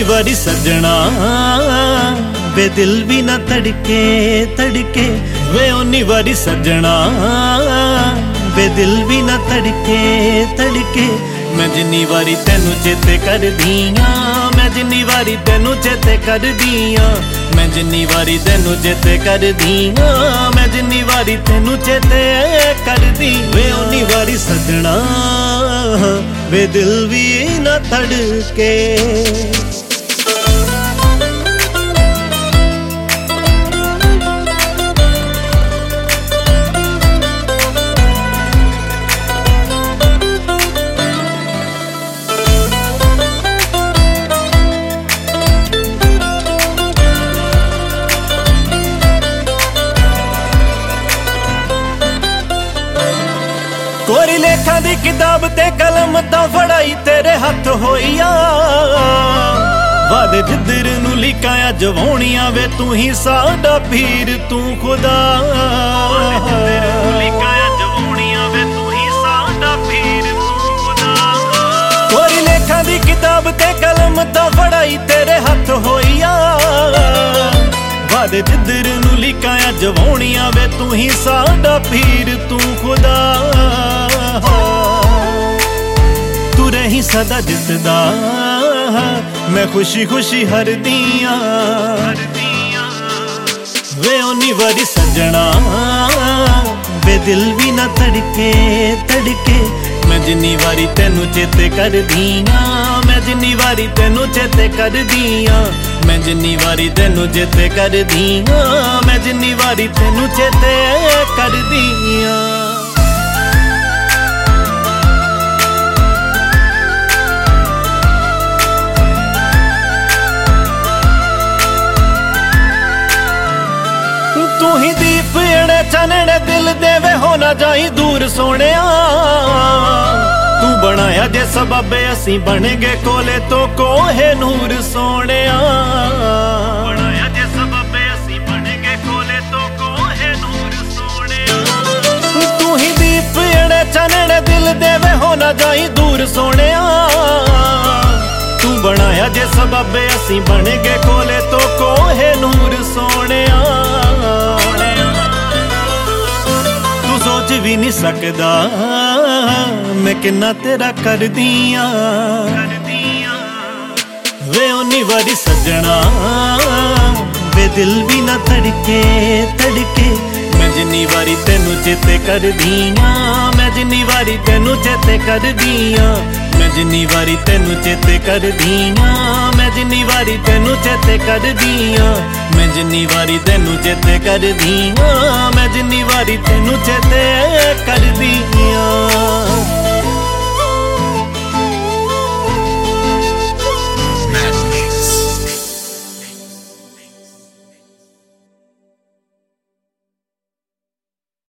वारी सजना वे दिल भी ना तड़के तड़के, वे उन्नी वारी सजना वे दिल भी ना तड़के तड़के। मैं जिन्नी वारी तेनू चेते कर दियां, मैं जिन्नी वारी तेनू चेते कर दियां, मैं जिन्नी वारी तेनू चेते कर दियां, मैं जिन्नी वारी तेनू चेते कर दी। वे उन्नी वारी सजना वे दिल भी ना तड़के। कोरी लेखा दी किताब ते कलम तां फड़ाई तेरे हथ होईया, वादे जिधर नू लिखाया जवानियां वे तू ही साडा पीर तू खुदा। कोरी लेखा दी किताब ते कलम तां फड़ाई तेरे हथ होईया, वादे जिधर नू लिखाया जवानियां वे तू ही साडा पीर तू खुदा। तू रही सदा जितदा मैं खुशी खुशी हर दियां, वे उन्नी वारी सजना वे दिल भी ना तड़के तड़के। मैं जिन्नी वारी तेनू चेते कर दियां, मैं जिन्नी वारी तेनू चेते कर दियां, मैं जिन्नी वारी तेनू चेते कर दियां, मैं जिन्नी वारी तेनू चेते कर दियां। तू ही दीप एड़े चानने दिल देवे हो ना जाई दूर सोनिया, तू बनाया जे सबबे असी बन गए कोले तो कोहे नूर सोनिया। बनाया जे सबबे असी बन गए कोले तो कोहे नूर सोनिया। तू ही दीप एड़े चानने दिल देवे हो ना जाई दूर सोनिया, तू बनाया जे सबबे असी बन गए कोले तो कोहे नूर सोनिया। तू सोच भी नहीं सकदा मैं किन्ना तेरा कर दियां, वे उन्नी वारी सजना वे दिल भी ना तड़के तड़के। मैं जिन्नी वारी तेनू चेते कर दियां, मैं जिन्नी वारी तेनू चेते कर दियां, मैं जिन्नी वारी तेनू चेते कर दियां, मैं जिन्नी वारी तेनू चेते कर दियां, मैं जिन्नी वारी तेनू चेते कर दियां, मैं जिन्नी वारी तेनू चेते कर दियां।